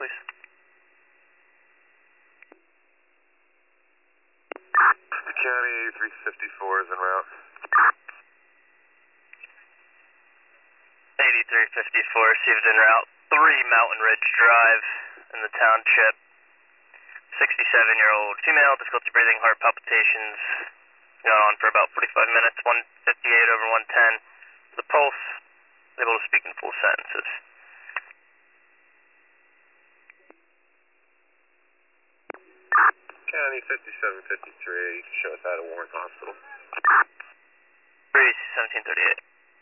please. County 354 is en route. 8354 received en route. 3 Mountain Ridge Drive in the township. 67-year-old female, difficulty breathing, heart palpitations. Gone on for about 45 minutes, 158 over 110. The pulse, able to speak in full sentences. County 5753, show us out of Warren Hospital. Breeze, 1738.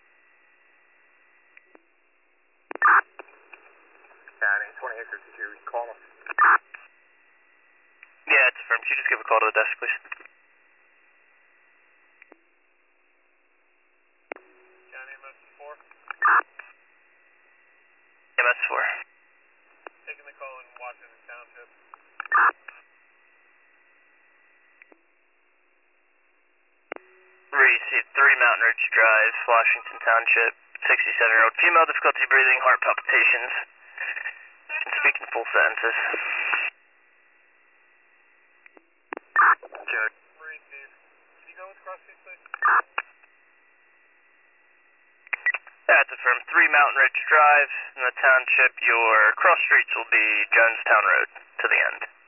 County 2852, call us. Yeah, it's affirmed. Could you just give a call to the desk, please? County MS4. MS4. Taking the call in Washington Township. Received 3 Mountain Ridge Drive, Washington Township. 67-year-old female, difficulty breathing, heart palpitations. Can speak in full sentences. Check. Receive. Can you go with cross street, please? That's affirmed. 3 Mountain Ridge Drive in the township. Your cross streets will be Jonestown Road to the end.